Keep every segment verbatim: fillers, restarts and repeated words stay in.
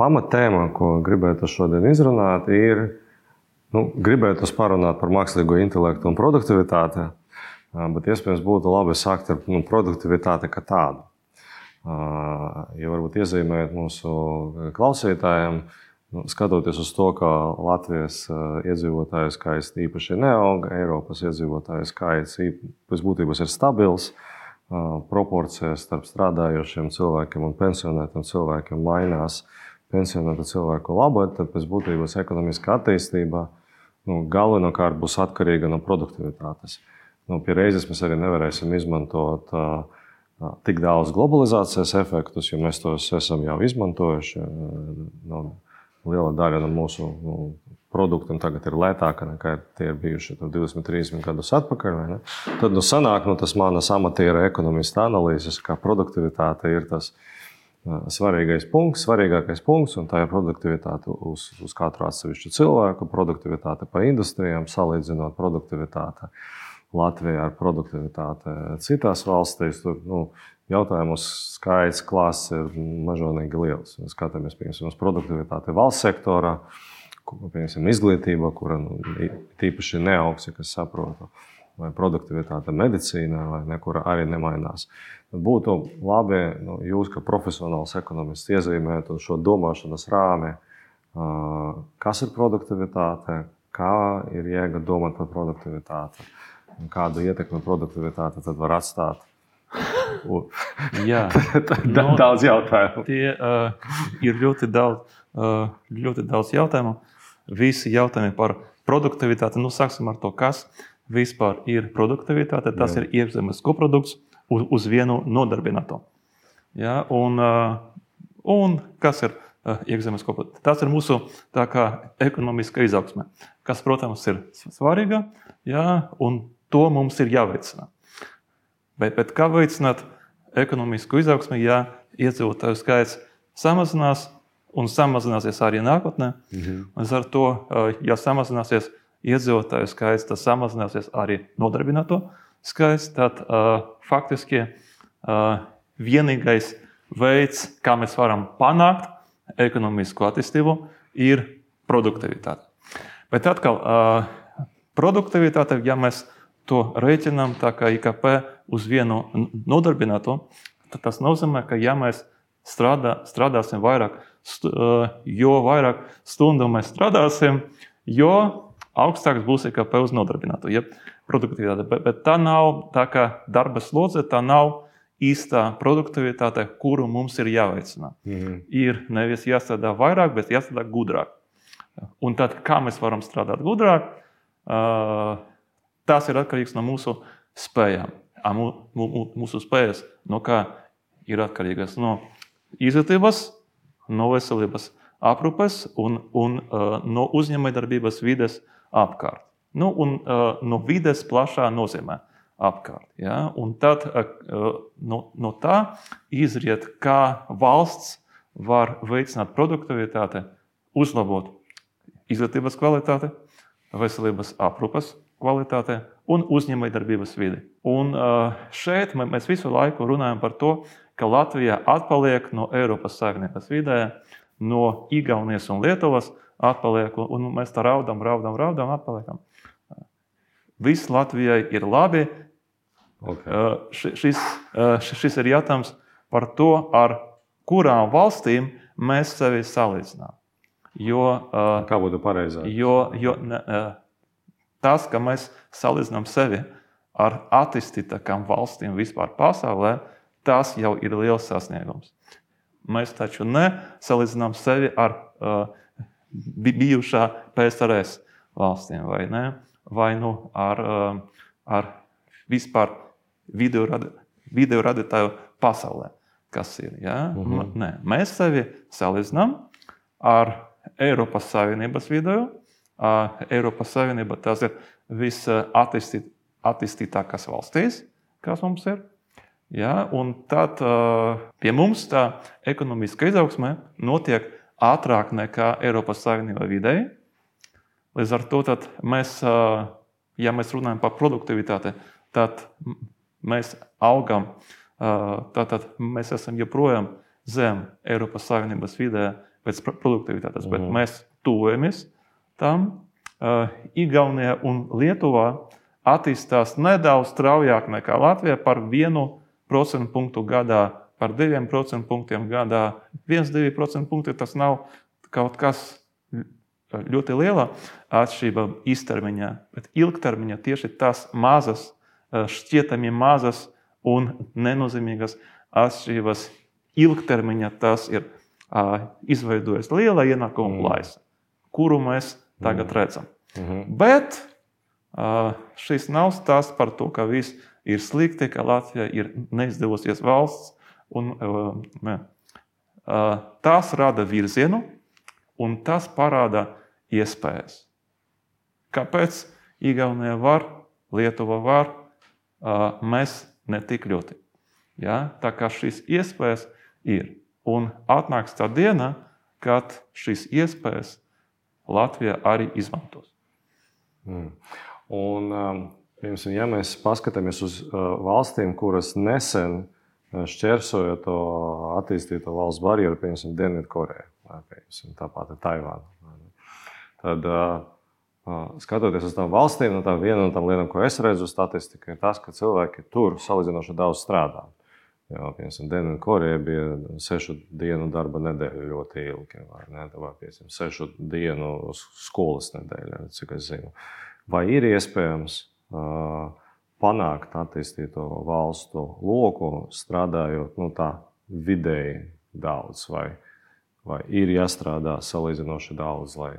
pamatēma, ko gribētu šodien izrunāt, ir, nu, gribētu parunāt par mākslīgo intelektu un produktivitāti, bet iespējams būtu labi sākt ar nu, produktivitāti kā tādu. Ja varbūt iezīmēt mūsu klausītājiem, nu, skatoties uz to, ka Latvijas iedzīvotāju skaits īpaši neauga, Eiropas iedzīvotāju skaits pēc būtības ir stabils, proporcijas starp strādājošiem cilvēkiem un pensionētiem cilvēkiem mainās pensionēta cilvēku labāk, tad pēc būtības ekonomiskā attīstība nu, galvenokārt būs atkarīga no produktivitātes. Nu, pie reizes mēs arī nevarēsim izmantot uh, tik daudz globalizācijas efektus, jo mēs tos esam jau izmantojuši. Nu, liela daļa no mūsu nu, produktiem tagad ir lētāka nekā tie ir bijuši divdesmit trīsdesmit gadus atpakaļ. Vai ne? Tad nu, sanāk nu, tas manas amatiera ekonomista analīzes, kā produktivitāte ir tas uh, svarīgais punkts, svarīgākais punkts, un tā ir produktivitāte uz, uz katru atsevišķu cilvēku, produktivitāte pa industrijām, salīdzinot produktivitāte Latvijā ar produktivitāti citās valstīs. Tur, nu, jautājumu skaits, klāsts ir mažonīgi liels. Mēs skatāmies, piemēram, uz produktivitāti valsts sektorā, piemēram, izglītība, kura nu, tīpaši neaugs, ja kas saprotu, vai produktivitāte medicīnā, vai nekura arī nemainās. Tad būtu labi, nu, jūs, kā profesionāls ekonomists, iezīmētu šo domāšanas rāmi, kas ir produktivitāte, kā ir jēga domāt par produktivitāti. Kādu ietekmi produktivitāte tad var atstāt? Jā, da, daudz jautājumu. Tie uh, ir ļoti daudz, uh, ļoti daudz jautājumu. Visi jautājumi par produktivitāti. Nu, sāksim ar to, kas vispār ir produktivitāte. Tas Jā. Ir iekšzemes koprodukts uz, uz vienu nodarbināto. Jā, un, uh, un kas ir uh, iekšzemes koprodukts? Tas ir mūsu tā kā ekonomiska izaugsme, kas, protams, ir svarīga. Jā, un to mums ir jāveicina. Bet, bet kā veicināt ekonomisku izaugsmi, ja iedzīvotāju skaits samazinās un samazināsies arī nākotnē? Mhm. Līdz ar to, ja samazināsies iedzīvotāju skaits, tad samazināsies arī nodarbināto skaits. Tad uh, faktiski uh, vienīgais veids, kā mēs varam panākt ekonomisku attīstību, ir produktivitāte. Bet atkal, uh, produktivitāte, ja mēs to rēķinām tā kā I K P uz vienu nodarbināto, tad tas nozīmē, ka ja mēs strādā, strādāsim vairāk, stu, jo vairāk stundu mēs strādāsim, jo augstāks būs I K P uz nodarbināto, ja produktivitāte. Bet, bet tā nav tā kā darba slodze, tā nav īstā produktivitāte, kuru mums ir jāveicina. Mhm. Ir nevis jāstrādā vairāk, bet jāstrādā gudrāk. Un tad, kā mēs varam strādāt gudrāk, uh, tas ir atkarīgs no mūsu spējām. Mūsu spējas no kā ir atkarīgas? No izglītības, no veselības aprūpes un, un uh, no uzņēmējdarbības vides apkārt. Nu, un uh, no vides plašā nozīmē apkārt. Ja? Un tad uh, no, no tā izriet, kā valsts var veicināt produktivitāti, uzlabot izglītības kvalitāti, veselības aprūpes kvalitāte un uzņēmējdarbības vidi. Un šeit mēs visu laiku runājam par to, ka Latvija atpaliek no Eiropas Savienības vidē, no Igaunijas un Lietuvas atpaliek, un mēs tā raudam, raudam, raudam, atpaliekam. Viss Latvijai ir labi. Okay. Šis, šis ir jautājums par to, ar kurām valstīm mēs sevi salīdzinām. Jo, kā būtu pareizāk? Jo, jo, ne, tas, ka mēs salīdzinām sevi ar attīstītākām valstīm vispār pasaulē, tas jau ir liels sasniegums. Mēs taču nesalīdzinām sevi ar uh, bijušā P S R S valstīm, vai ne? Vai nu ar, uh, ar vispār video, radi, video radītāju pasaulē, kas ir. Ja? Uh-huh. Nē, mēs sevi salīdzinām ar Eiropas Savienības video. Uh, Eiropas Savienība tas ir visattīstīt, attīstītākās valstīs, kas mums ir. Ja? Un tad uh, pie mums tā ekonomiska izaugsme notiek ātrāk nekā Eiropas Savienībā vidēji. Līdz ar to tad mēs, uh, ja mēs runājam par produktivitāti, tad mēs augam, uh, tad mēs esam joprojām zem Eiropas Savienības vidē, pēc produktivitātes, bet Mhm. mēs tuvojamies tam. Uh, Igaunijā un Lietuvā attīstās nedaudz straujāk nekā Latvijā par vienu procentu punktu gadā, par diviem procentu punktiem gadā. Viens, divi procentu punkti tas nav kaut kas ļoti liela atšķirība īstermiņā, bet ilgtermiņā tieši tas mazas, šķietami mazas un nenozīmīgas atšķirības ilgtermiņā tas ir uh, izveidojis liela ienākuma plaisa, kuru mēs tagad redzam. Mhm. Bet uh, šis nav stāsts par to, ka viss ir slikti, ka Latvija ir neizdevusies valsts. Un, uh, ne. Uh, tas rada virzienu un tas parāda iespējas. Kāpēc Igaunija var, Lietuva var, uh, mēs ne tik ļoti. Ja? Tā kā šīs iespējas ir. Un atnāks tā diena, kad šīs iespējas Latvija arī izmantos. Mm. Un, piemēram, ja mēs paskatāmies uz valstīm, kuras nesen šķērsoja to attīstīto valsts barjeru, piemēram, Dienvidkoreja, tāpat ir Taivāna, tad skatoties uz tām valstīm, no tā viena no tām lietām, ko es redzu statistika, ir tas, ka cilvēki tur salīdzinoši daudz strādā. Jā, piemēram, Dienvidkoreja bija sešu dienu darba nedēļa ļoti ilgi, vai ne? Vai, piemēram, sešu dienu skolas nedēļa, cik es zinu. Vai ir iespējams uh, panākt attīstīto valstu loku, strādājot nu, tā vidēji daudz, vai, vai ir jāstrādā salīdzinoši daudz, lai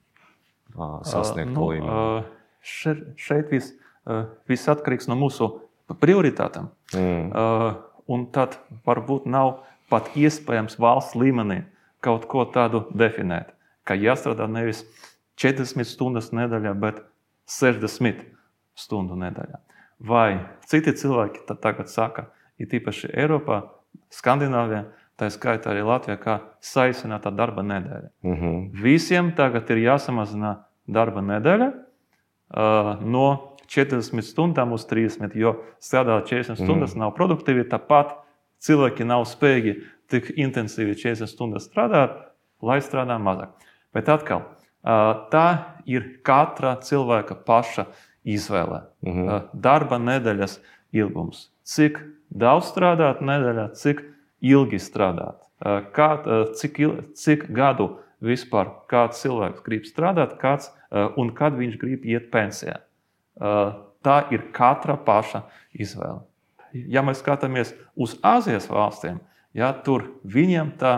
uh, sasniegtu uh, nu, līmeni? Uh, šeit šeit viss uh, vis atkarīgs no mūsu prioritātēm. Mm. Uh, Un tad varbūt nav pat iespējams valsts līmenī kaut ko tādu definēt, ka jāstrādā nevis četrdesmit stundas nedēļā, bet sešdesmit stundu nedēļā. Vai citi cilvēki tagad saka, it īpaši Eiropā, Skandināvijā, tā skaitā arī Latvijā, kā saīsinātā darba nedēļa. Mm-hmm. Visiem tagad ir jāsamazina darba nedēļa uh, no četrdesmit stundām uz trīsdesmit, jo strādāt četrdesmit stundas mm. nav produktīvi, tāpat cilvēki nav spējīgi tik intensīvi četrdesmit stundas strādāt, lai strādā mazāk. Bet atkal, tā ir katra cilvēka paša izvēle. Mm-hmm. Darba nedēļas ilgums. Cik daudz strādāt nedēļā, cik ilgi strādāt. Kā, cik, cik gadu vispār kāds cilvēks grib strādāt, kāds, un kad viņš grib iet pensijā. Tā ir katra paša izvēle. Ja mēs skatāmies uz Āzijas valstīm, ja, tur viņiem tā,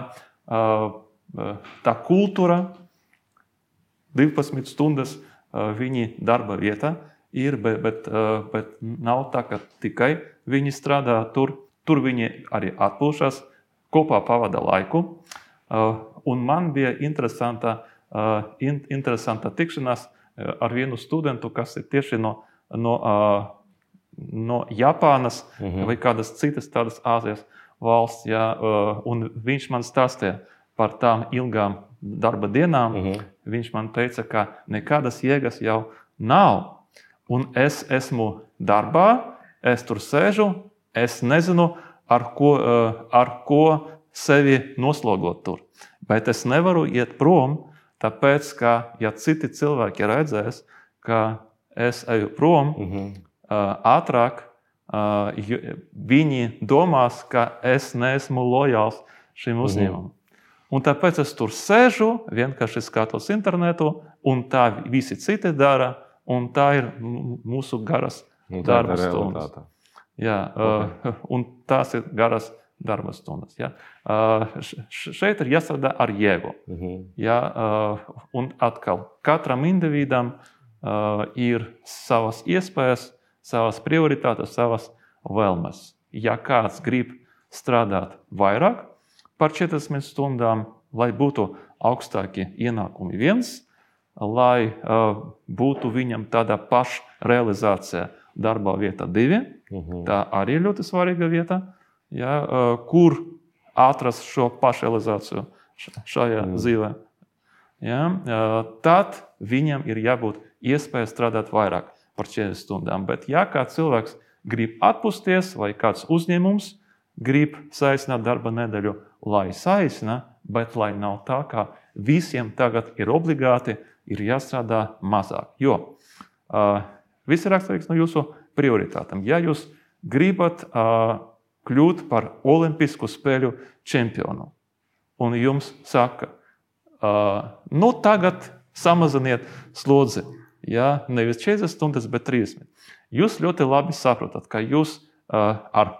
tā kultūra, divpadsmit stundas viņi darba vieta ir, bet, bet, bet nav tā, ka tikai viņi strādā tur. Tur viņi arī atpūšas, kopā pavada laiku. Un man bija interesanta, interesanta tikšanās ar vienu studentu, kas ir tieši no, no, no Japānas mm-hmm. vai kādas citas tādas Āzijas valsts. Jā, un viņš man stāstīja par tām ilgām darba dienām. Mm-hmm. Viņš man teica, ka nekādas jēgas jau nav. Un es esmu darbā, es tur sēžu, es nezinu, ar ko, ar ko sevi noslogot tur. Bet es nevaru iet prom, tāpēc, ka, ja citi cilvēki redzēs, ka es eju prom, mm-hmm. ātrāk, viņi domās, ka es neesmu lojāls šim uzņēmumam. Mm-hmm. Un tāpēc es tur sēžu, vienkārši skatos internetu, un tā visi citi dara, un tā ir mūsu garas darba stundas. Jā, okay. Un tās ir garas darba stundas. Ja? Šeit ir jāstrādā ar jēgu. Mm-hmm. Ja? Un atkal, katram individam ir savas iespējas, savas prioritātes, savas vēlmes. Ja kāds grib strādāt vairāk par četrdesmit stundām, lai būtu augstāki ienākumi viens, lai būtu viņam tāda pašrealizācija darbā vieta divi, mm-hmm. tā arī ir ļoti svarīga vieta. Ja, kur atrast šo pašrealizāciju šajā mm. dzīvē. Ja, tad viņam ir jābūt iespēja strādāt vairāk par četrdesmit stundām. Bet ja kāds cilvēks grib atpūsties vai kāds uzņēmums grib saīsināt darba nedēļu lai saīsina, bet lai nav tā, ka visiem tagad ir obligāti ir jāstrādā mazāk. Jo uh, viss ir raksturīgs no jūsu prioritātām. Ja jūs gribat uh, kļūt par olimpisku spēļu čempionu, un jums saka, uh, nu tagad samaziniet slodzi, ja, nevis četrdesmit stundas, bet trīsdesmit. Jūs ļoti labi saprotat, ka jūs uh, ar,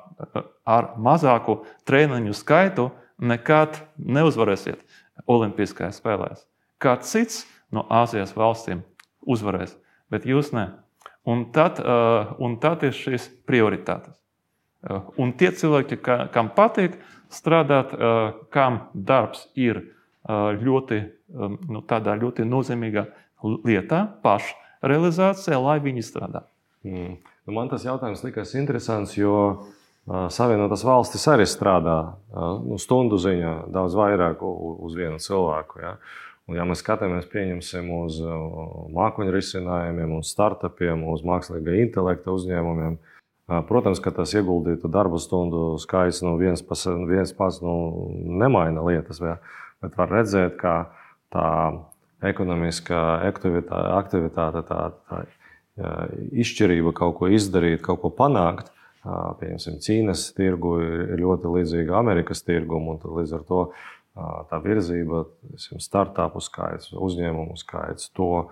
ar mazāku treniņu skaitu nekad neuzvarēsiet olimpiskajās spēlēs. Kāds cits no Āzijas valstīm uzvarēs, bet jūs ne. Un tad, uh, un tad ir šīs prioritātes. Uh, un tie cilvēki, ka, kam patīk strādāt, uh, kam darbs ir uh, ļoti, um, nu, tādā ļoti nozīmīgā lietā, pašrealizācija, lai viņi strādā. Mm. Nu, man tas jautājums likās interesants, jo uh, Savienotās valstis arī strādā uh, nu, stundu ziņā daudz vairāk uz vienu cilvēku. Ja? Un, ja mēs skatāmies, pieņemsim uz uh, mākoņu risinājumiem, uz startupiem, uz mākslīgā intelekta uzņēmumiem, uh, protams, ka tas ieguldītu darba stundu skaits nu, viens pats, viens pats nu, nemaina lietas, ja? Bet var redzēt, ka tā ekonomiskā aktivitāte, aktivitāte tā, tā jā, izšķirība kaut ko izdarīt, kaut ko panākt, pieņemsim, Ķīnas tirgu ir ļoti līdzīga Amerikas tirgumu, un tad līdz ar to tā virzība, startupu skaits, uzņēmumu skaits, to,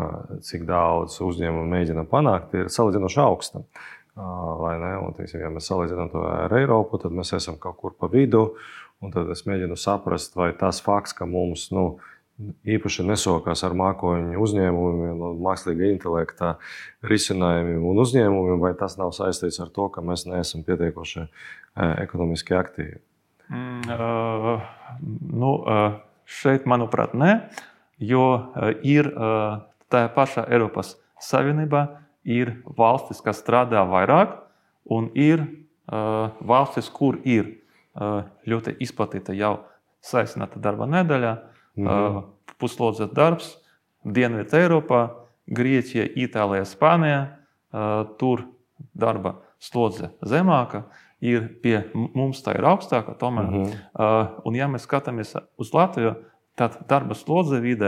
cik daudz uzņēmumu mēģina panākt, ir salīdzinoši augsta. Vai ne? Un, teiksim, ja mēs salīdzinām to ar Eiropu, tad mēs esam kaut kur pa vidu, un tad es mēģinu saprast, vai tas fakts, ka mums, nu, īpaši nesokās ar mākoņu uzņēmumiem, mākslīgā intelekta risinājumiem un uzņēmumiem, vai tas nav saistīts ar to, ka mēs neesam pietiekoši ekonomiski aktīvi? Mm, uh, nu, uh, šeit, manuprāt, ne, jo uh, ir uh, tā pašā Eiropas Savienībā ir valstis, kas strādā vairāk, un ir uh, valstis, kur ir uh, ļoti izplatīta jau saīsināta darba nedēļa, mm-hmm. uh, puslodzes darbs, Dienvidu Eiropā, Grieķija, Itālija, Spānija, uh, tur darba slodze zemāka, ir pie mums tā ir augstāka, tomēr. Mm-hmm. Uh, un ja mēs skatāmies uz Latviju, tad darba slodze vidē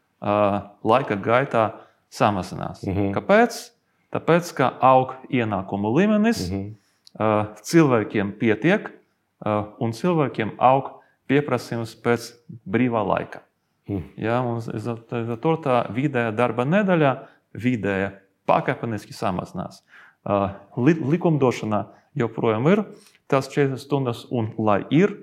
uh, laika gaitā samazinās. Mm-hmm. Kāpēc? Tāpēc, ka aug ienākumu līmenis, mm-hmm. uh, cilvēkiem pietiek, uh, un cilvēkiem aug pieprasījums pēc brīvā laika. Mm. Ja, un to tā vidēja darba nedēļa vidēja pakāpeniski samazinās. Uh, li, likumdošanā joprojām ir tās četrdesmit stundas, un lai ir,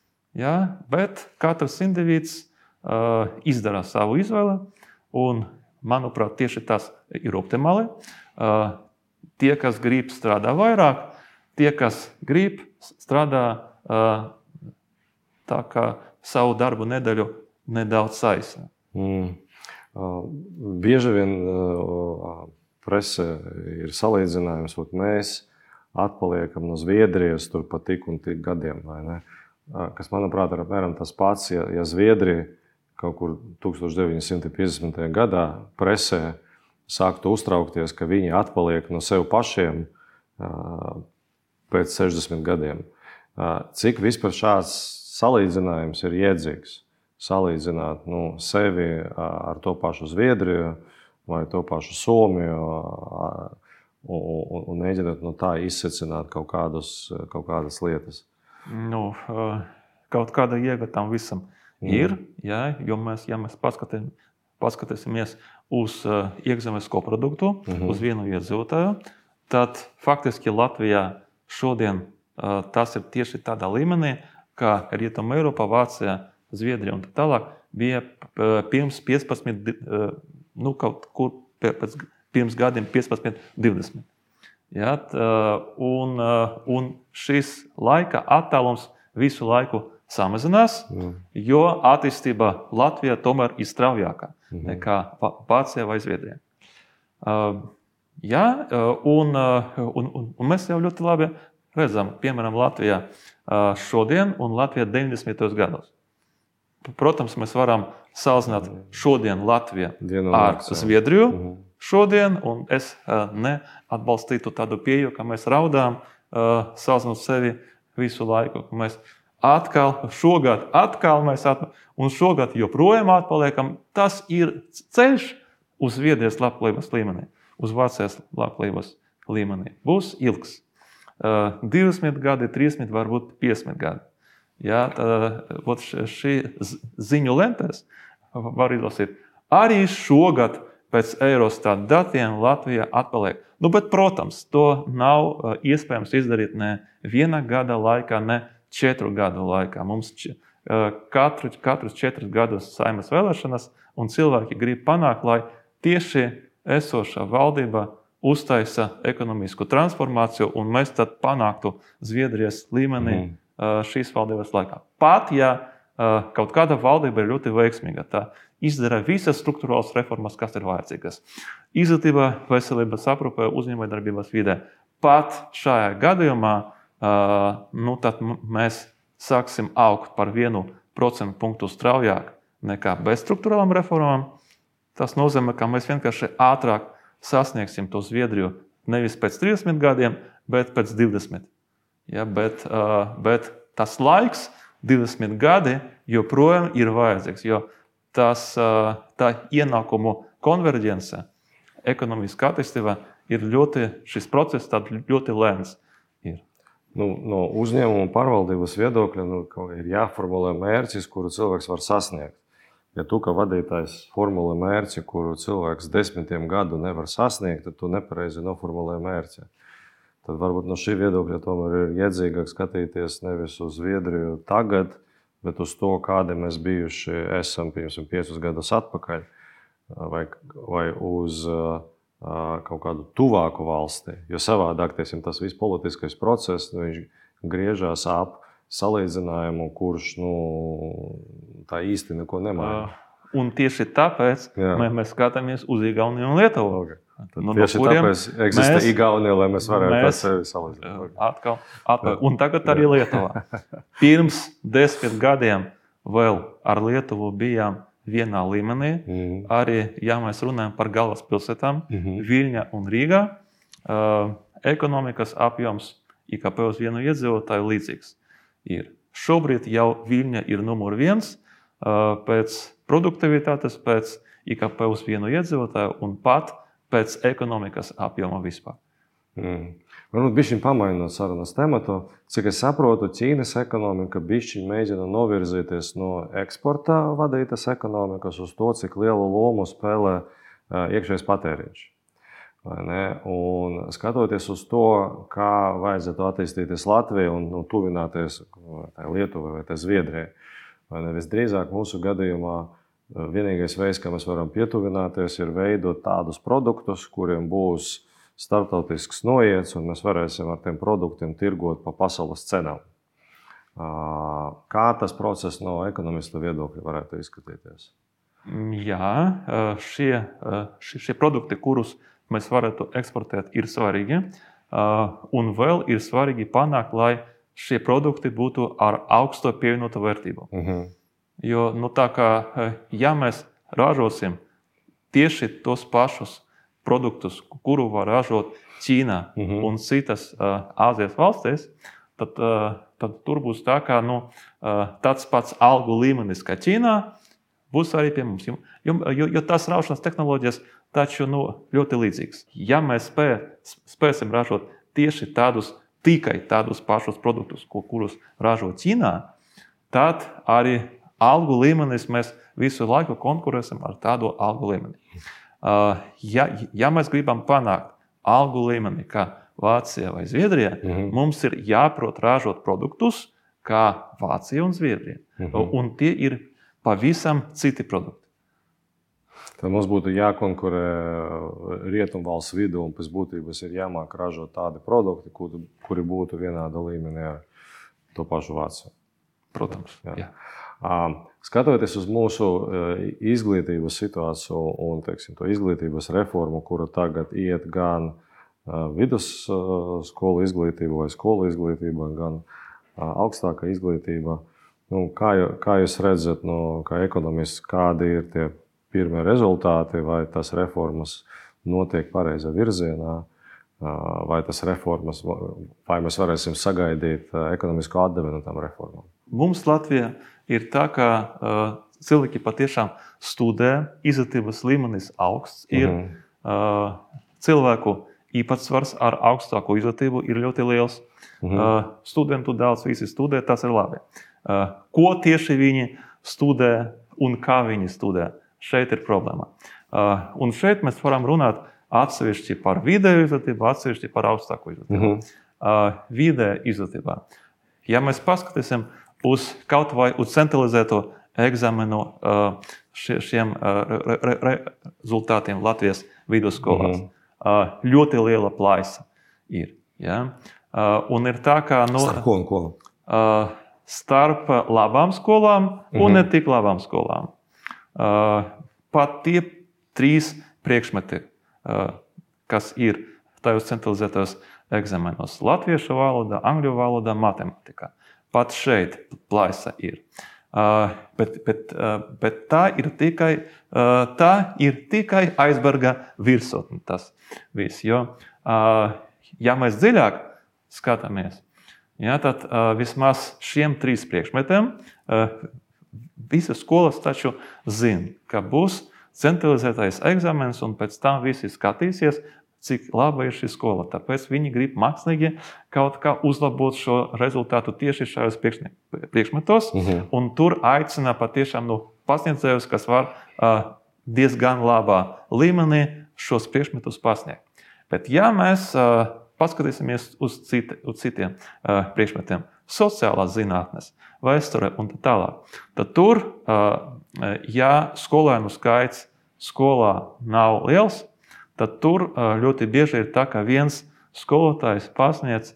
ja, bet katrs indivīds uh, izdara savu izvēli, un, manuprāt, tieši tas ir optimāli. Uh, tie, kas grib strādā vairāk, tie, kas grib strādā uh, tā kā savu darbu nedēļu nedaudz saīsina. Mm. Uh, bieži vien uh, prese ir salīdzinājums, un mēs atpaliekam no Zviedrijas tur pa tik un tik gadiem, vai ne? Uh, kas, manuprāt, ir apmēram tas pats, ja, ja Zviedrija kaut kur tūkstoš deviņi simti piecdesmitajā gadā presē sāktu uztraukties, ka viņi atpaliek no sev pašiem uh, pēc sešdesmit gadiem. Uh, cik vispār šāds salīdzinājums ir iedzīgs? Salīdzināt nu, sevi ar to pašu Zviedriju vai to pašu Somiju un, un, un mēģināt no tā izsecināt kaut, kādus, kaut kādas lietas. Nu, kaut kāda jēga tam visam mm. ir, jā, jo mēs, ja mēs paskatī, paskatīsimies uz iekšzemes koproduktu, mm-hmm. uz vienu iedzīvotāju, tad faktiski Latvijā šodien tas ir tieši tādā līmenī, kā Rietuma Eiropā, Vācijā, Zviedrija un tā tālāk bija pirms piecpadsmit, nu kaut kur pēc, pirms gadiem piecpadsmit, divdesmit. Ja, un, un šis laika attālums visu laiku samazinās, mm. jo attīstība Latvijā tomēr ir straujākā mm. nekā Vācijā vai Zviedrijā. Ja, un, un, un, un mēs jau ļoti labi redzam, piemēram, Latvijā šodien un Latvijā deviņdesmitajos gados. Protams, mēs varam salīdzināt šodien Latviju ar Zviedriju mm-hmm. šodien, un es uh, neatbalstītu tādu pieeju, ka mēs raudām, uh, salīdzinot sevi visu laiku. Mēs atkal, šogad atkal mēs atpaliekam, un šogad joprojām atpaliekam. Tas ir ceļš uz Zviedrijas labklājības līmenī, uz Vācijas labklājības līmenī. Būs ilgs. Uh, divdesmit gadi, trīsdesmit, varbūt piecdesmit gadi. Ja, tā, šī ziņu lentēs var izlasīt. Arī šogad pēc Eurostat datiem Latvija atpaliek. Nu, bet, protams, to nav uh, iespējams izdarīt ne viena gada laikā, ne četru gadu laikā. Mums č, uh, katru, katrus četrus gadus Saeimas vēlēšanas, un cilvēki grib panākt, lai tieši esošā valdība uztaisa ekonomisku transformāciju, un mēs tad panāktu Zviedrijas līmenī mm. uh, šīs valdības laikā. Pat, ja uh, kaut kāda valdība ir ļoti veiksmīga, tā izdara visas struktūrālas reformas, kas ir vajadzīgas. Izglītībā, veselības aprūpē, uzņēmējdarbības vidē. Pat šajā gadījumā uh, nu, tad mēs sāksim augt par vienu procentu punktu straujāk nekā bez struktūrālām reformām. Tas nozīmē, ka mēs vienkārši ātrāk sasniegsim to Zviedriju nevis pēc trīsdesmit gadiem, bet pēc divdesmit. Ja, bet, uh, bet tas laiks, divdesmit gadi, joprojām ir vajadzīgs, jo tas, tā ienākumu konverģence, ekonomiskā attīstība ir ļoti, šis process tāds ļoti lēns ir. Nu, no uzņēmuma pārvaldības viedokļa nu, ir jāformulē mērķis, kuru cilvēks var sasniegt. Ja tu, kā vadītājs, formulē mērķi, kuru cilvēks desmitiem gadu nevar sasniegt, tad tu nepareizi noformulē mērķi. Tad varbūt no šī viedokļa tomēr ir iedzīgāk skatīties nevis uz Zviedriju tagad, bet uz to, kādi mēs bijuši esam, piemēram, piecus gadus atpakaļ, vai, vai uz uh, kaut kādu tuvāku valsti. Jo savādāk, tiesim, tas viss politiskais process, nu, viņš griežās ap salīdzinājumu, kurš nu, tā īsti neko nemaina. Uh, un tieši tāpēc mēs, mēs skatāmies uz Igauniju un Lietuvu. Okay. Nu, tieši no tāpēc eksistē mēs, Igaunija, lai mēs varētu mēs, sevi salīdzināt. Okay. Atkal, atkal. Un tagad arī Lietuvā. Pirms desmit gadiem vēl ar Lietuvu bijām vienā līmenī. Mm. Arī, ja mēs runājam par galvaspilsētām, mm-hmm. Viļņa un Rīgā, uh, ekonomikas apjoms I K P uz vienu iedzīvotāju līdzīgs ir. Šobrīd jau Viļņa ir numur viens uh, pēc produktivitātes, pēc I K P uz vienu iedzīvotāju un pat pēc ekonomikas apjoma vispār. Mm. Varbūt bišķiņ pamainot sarunas tematu, cik es saprotu, Ķīnas ekonomika bišķiņ mēģina novirzīties no eksporta vadītas ekonomikas uz to, cik lielu lomu spēlē iekšējais patēriņš. Vai ne? Un skatoties uz to, kā vajadzētu attīstīties Latvijai un nu, tuvināties vai Lietuvai vai Zviedrijai, vai ne? Visdrīzāk mūsu gadījumā vienīgais veids, kā mēs varam pietuvināties, ir veidot tādus produktus, kuriem būs starptautisks noiets, un mēs varēsim ar tiem produktiem tirgot pa pasaules cenām. Kā tas process no ekonomista viedokļa varētu izskatīties? Jā, šie, šie, šie produkti, kurus mēs varētu eksportēt, ir svarīgi. Un vēl ir svarīgi panākt, lai šie produkti būtu ar augsto pievienoto vērtību. Uh-huh. Jo, nu, tā kā, ja mēs ražosim tieši tos pašus produktus, kuru var ražot Ķīnā mm-hmm. un citas uh, Āzijas valstīs, tad, uh, tad tur būs tā, kā nu, uh, tāds pats algu līmenis kā Ķīnā, būs arī pie mums. Jo, jo, jo tās ražošanas tehnoloģijas taču nu, ļoti līdzīgas. Ja mēs spē, spēsim ražot tieši tādus, tikai tādus pašus produktus, kurus ražo Ķīnā, tad arī algu līmenis mēs visu laiku konkurēsim ar tādu algu līmeni. Uh, ja, ja mēs gribam panākt algu līmeni kā Vācija vai Zviedrija, mm-hmm. mums ir jāprot ražot produktus kā Vācija un Zviedrija. Mm-hmm. Un tie ir pavisam citi produkti. Tad mums būtu jākonkurē rietumvalsts vidū un pēc būtības ir jāmāk ražot tādi produkti, kuri, kuri būtu vienāda līmenī ar to pašu Vāciju. Protams, jā. jā. Skatoties uz mūsu izglītības situāciju un teiksim, to izglītības reformu, kura tagad iet gan vidusskolu izglītība vai skolu izglītība, gan augstākā izglītība, nu, kā, kā jūs redzat, no, kā ekonomists, kādi ir tie pirmie rezultāti, vai tas reformas notiek pareizā virzienā, vai tas reformas, vai mēs varēsim sagaidīt ekonomisko atdevi no tām reformām? mums Latvijā ir tā, ka uh, cilvēki patiešām studē, izglītības līmenis augsts ir, mm. uh, cilvēku īpatsvars ar augstāko izglītību ir ļoti liels. Mm. Uh, studentu daudz, visi studē, tas ir labi. Uh, ko tieši viņi studē un kā viņi studē? Šeit ir problēma. Uh, un šeit mēs varam runāt atsevišķi par vidēju izglītību, atsevišķi par augstāko izglītību. Mm. Uh, vidēja izglītībā. Ja mēs paskatīsim uz kaut vai uz centralizēto eksāmenu uh, šiem uh, re, re, re, rezultātiem Latvijas vidusskolās, mm. uh, ļoti liela plaisa ir. Ja? Uh, un ir tā, ka no, starp ko un ko? Uh, starp labām skolām mm-hmm. un ne tik labām skolām. Uh, pat tie trīs priekšmeti, uh, kas ir tajos centralizētos eksāmenos - latviešu valoda, angļu valoda, matemātika. Pat šeit plaisa ir. Uh, bet, bet, uh, bet tā ir tikai, uh, tā ir tikai aizberga virsotne tas viss. Jo, uh, ja mēs dziļāk skatāmies, ja, tad uh, vismaz šiem trīs priekšmetiem uh, visas skolas taču zina, ka būs centralizētais eksāmens un pēc tam visi skatīsies, cik laba ir šī skola. Tāpēc viņi grib mākslīgi kaut kā uzlabot šo rezultātu tieši šajos priekšmetos, mm-hmm. un tur aicina patiešām no pasniedzējus, kas var uh, diezgan labā līmenī šos priekšmetus pasniegt. Bet ja mēs uh, paskatīsimies uz, citi, uz citiem uh, priekšmetiem, sociālās zinātnes, vēsture un tā tālāk, tad tur, uh, ja skolēnu skaits skolā nav liels, tad tur ļoti bieži ir tā, ka viens skolotājs pasniedz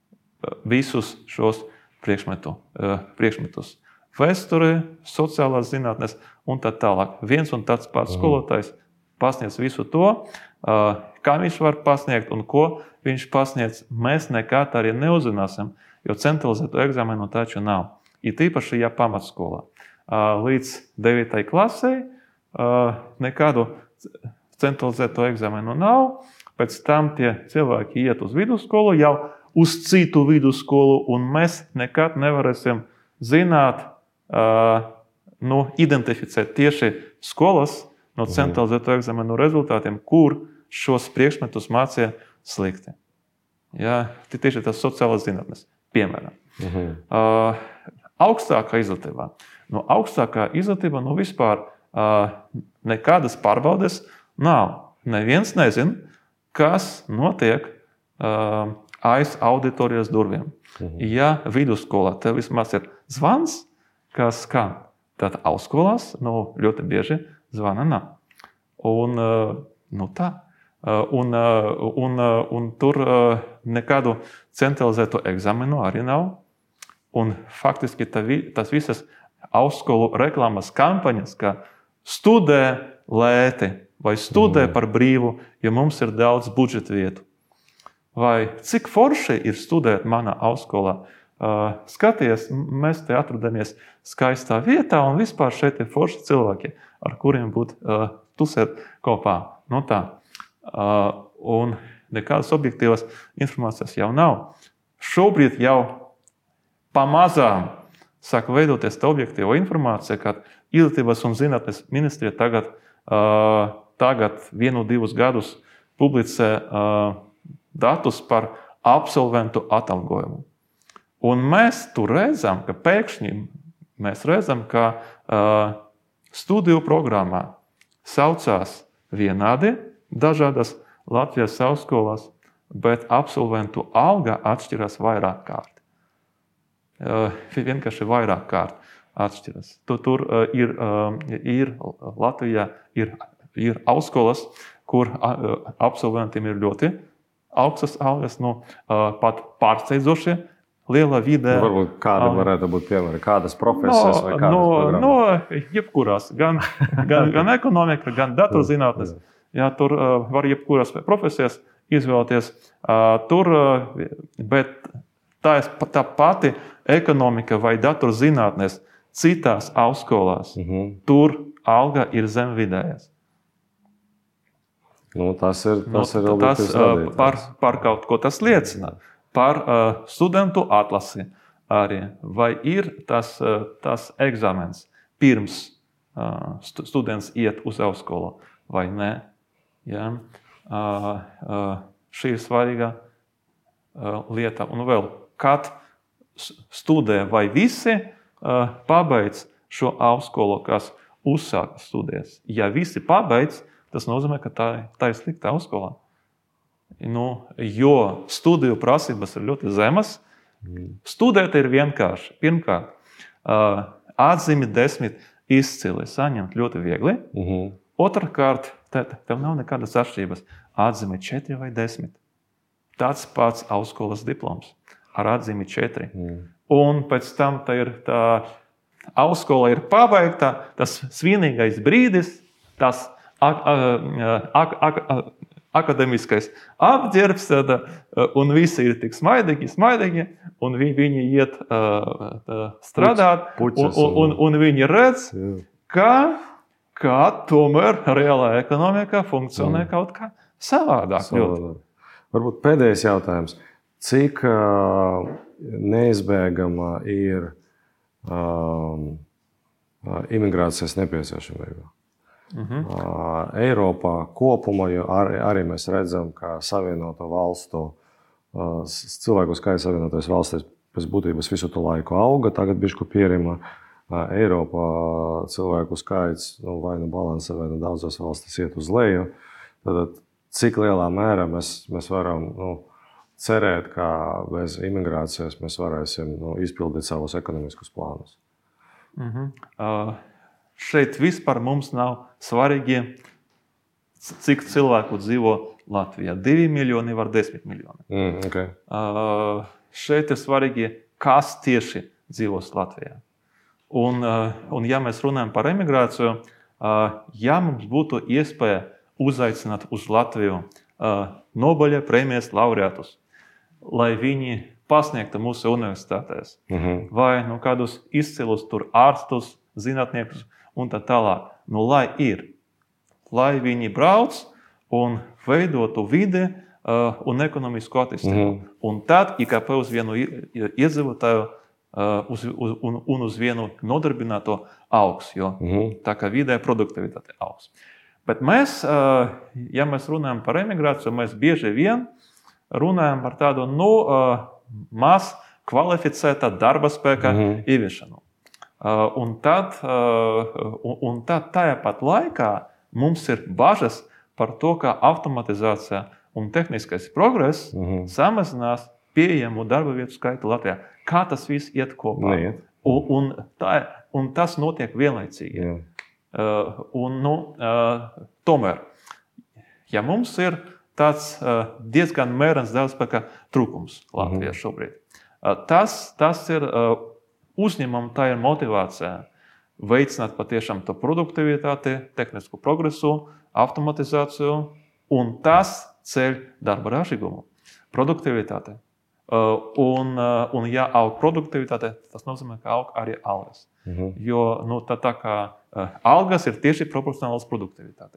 visus šos priekšmetu, priekšmetus. Vēsture, sociālās zinātnes un tā tālāk. Viens un tāds pats skolotājs pasniedz visu to, kā viņš var pasniegt un ko viņš pasniedz. Mēs nekad arī neuzzināsim, jo centralizētu eksāmenu taču nav. Ir īpaši, ja pamatskolā. Līdz devītai klasei nekādu centralizēto eksāmenu nav, pēc tam tie cilvēki iet uz vidusskolu, jau uz citu vidusskolu, un mēs nekad nevarēsim zināt, uh, nu, identificēt tieši skolas no centralizēto eksāmenu rezultātiem, kur šos priekšmetus mācīja slikti. Ja, tieši tas sociālās zinātnes, piemēram. Mhm. Uh, augstākā izglītībā. No augstākā izglītība, nu vispār uh, nekādas pārbaudes nav. Neviens nezin, kas notiek uh, aiz auditorijas durvīm. Mhm. Ja vidusskolā tev vismaz ir zvans, kas skan, tad augstskolās nu, ļoti bieži zvana nav. Un, uh, nu tā. Uh, un, uh, un, uh, un tur uh, nekādu centralizēto eksāmenu arī nav. Un faktiski tā, tas visas augstskolu reklāmas kampaņas, ka studē lēti, vai studē par brīvu, jo mums ir daudz budžeta vietu. Vai cik forši ir studēt manā augstskolā? Uh, skaties, mēs te atrodamies skaistā vietā, un vispār šeit ir forši cilvēki, ar kuriem būt uh, tusēt kopā. Nu tā. Uh, un nekādas objektīvas informācijas jau nav. Šobrīd jau pamazām saka veidoties tā objektīva informācija, kad Izglītības un zinātnes ministrija tagad uh, Tagad vienu, divus gadus publicē uh, datus par absolventu atalgojumu. Un mēs tur redzam, ka pēkšņi mēs redzam, ka uh, studiju programmā saucās vienādi dažādas Latvijas augstskolās, bet absolventu alga atšķiras vairāk kārt. Uh, vienkārši vairāk kārt atšķiras. Tur, tur uh, ir, uh, ir Latvijā ir Ir augstskolas, kur absolventiem ir ļoti augstas algas, nu, pat pārsteidzoši liela vidē. Nu, varbūt kāda varētu būt piemēra, kādas profesijas no, vai kādas no, programmas? No jebkurās, gan, gan, gan ekonomika, gan datorzinātnes. Jā, tur var jebkurās profesijas izvēlēties. Tur, bet tā, tā pati ekonomika vai datorzinātnes citās augstskolās, uh-huh. tur alga ir zem vidējas. Nu, tas ir, tas nu, ir tas, uh, par, par kaut ko tas liecina. Par uh, studentu atlasi, arī, vai ir tas, tas eksāmens pirms uh, students iet uz augstskolu, vai nē. Ja? Uh, uh, šī ir svarīga uh, lieta. Un vēl, kad studē, vai visi uh, pabeidz šo augstskolu, kas uzsāka studijas. Ja visi pabeidz, tas nozīmē, ka tā, tā ir slikta augstskola. Nu, jo studiju prasības ir ļoti zemas. Studēt ir vienkārši. Pirmkārt, uh, atzīmi desmit izcili saņemt ļoti viegli. Uh-huh. Otrkārt, te, tev nav nekādas atšķirības. Atzīmi četri vai desmit. Tāds pats augstskolas diploms ar atzīmi četri. Uh-huh. Un pēc tam tā ir tā augstskola ir pabeigta, tas svinīgais brīdis, tas ak, ak, ak, ak, akademiskais apģērbs, un visi ir tik smaidīgi, smaidīgi, un viņi, viņi iet uh, strādāt, Puķis, un, un, un viņi redz, jā. ka, ka tomēr reālā ekonomikā funkcionē mm. kaut kā savādāk. savādāk. Varbūt pēdējais jautājums. Cik uh, neizbēgama ir um, imigrācijas nepieciešamība? Uh-huh. Uh, Eiropā kopumā, jo arī, arī mēs redzam, ka savienoto valstu uh, cilvēku skaits savienotais valstīs pēc būtības visu to laiku auga, tagad bišķi pierima. Uh, Eiropā cilvēku skaits nu, vai nu balansē, vai nu daudzās valstīs iet uz leju. Tad cik lielā mērā mēs, mēs varam nu, cerēt, ka bez imigrācijas mēs varēsim nu, izpildīt savus ekonomiskus plānus? Uh-huh. Uh... Šeit vispār mums nav svarīgi, cik cilvēku dzīvo Latvijā. Divi miljoni var desmit miljoni. Mm, okay. uh, šeit ir svarīgi, kas tieši dzīvos Latvijā. Un, uh, un ja mēs runājam par emigrāciju, uh, ja mums būtu iespēja uzaicināt uz Latviju uh, Nobeļa prēmijas laureātus, lai viņi pasniegtu mūsu universitātēs, mm-hmm. vai nu, kādus izcilus tur ārstus, zinātniekus, un tā tālāk. Nu, lai ir, lai viņi brauc un veidotu vidi uh, un ekonomisku attīstību. Mm. Un tad I K P uz vienu iedzīvotāju uh, uz, uz, un, un uz vienu nodarbināto augs, jo mm. tā kā vidē produktivitāte augs. Bet mēs, uh, ja mēs runājam par emigrāciju, mēs bieži vien runājam par tādu nu, uh, maz kvalificētā darba spēka mm. ieviešanu. Uh, un, tad, uh, un, un tad tajā pat laikā mums ir bažas par to, ka automatizācija un tehniskais progress mm-hmm. samazinās pieejamu darba vietu skaitu Latvijā. Kā tas viss iet kopā? Neiet. Un, un, tā, un tas notiek vienlaicīgi. Yeah. Uh, un, nu, uh, tomēr, ja mums ir tāds uh, diezgan mērens darbspēka trūkums Latvijā mm-hmm. šobrīd, uh, tas, tas ir uh, uzņēmumam tā ir motivācija veicināt patiešām to produktivitāti, tehnisku progresu, automatizāciju, un tas ceļ darba ražīgumu, produktivitāti. Un, un ja aug produktivitāte, tas nozīmē, ka aug arī algas. Mhm. Jo nu, tā, tā kā algas ir tieši proporcionāls produktivitāte.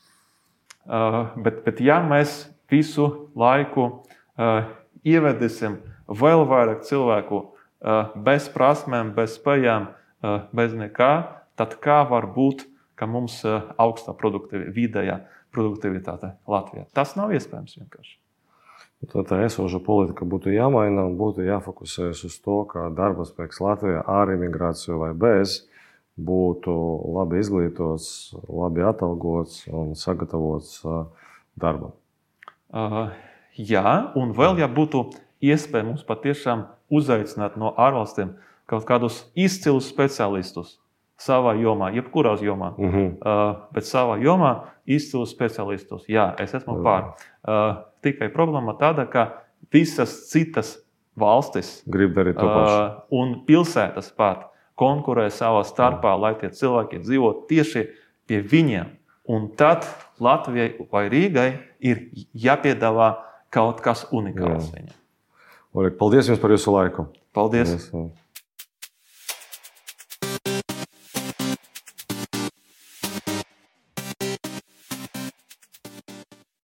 Bet, bet ja mēs visu laiku ievedīsim vēl vairāk cilvēku bez prasmēm, bez spējām, bez nekā, tad kā var būt, ka mums augstā produktivi, vidējā produktivitāte Latvijā? Tas nav iespējams vienkārši. Tad tā esoša politika būtu jāmaina un būtu jāfokusējas uz to, ka darba spēks Latvijā ar imigrāciju vai bez būtu labi izglītots, labi atalgots un sagatavots darbam. Uh, jā, un vēl ja būtu iespēja mums patiešām uzaicināt no ārvalstiem kaut kādus izcilus speciālistus savā jomā, jebkurās jomā, mm-hmm. uh, bet savā jomā izcilus speciālistus. Jā, es esmu pār. Uh, tikai problēma tāda, ka visas citas valstis grib darīt to pašu. Uh, un pilsētas pat konkurē savā starpā, lai tie cilvēki dzīvo tieši pie viņiem. Un tad Latvijai vai Rīgai ir jāpiedāvā kaut kas unikāls viņam. Oleg, paldies jums par jūsu laiku. Paldies. Paldies.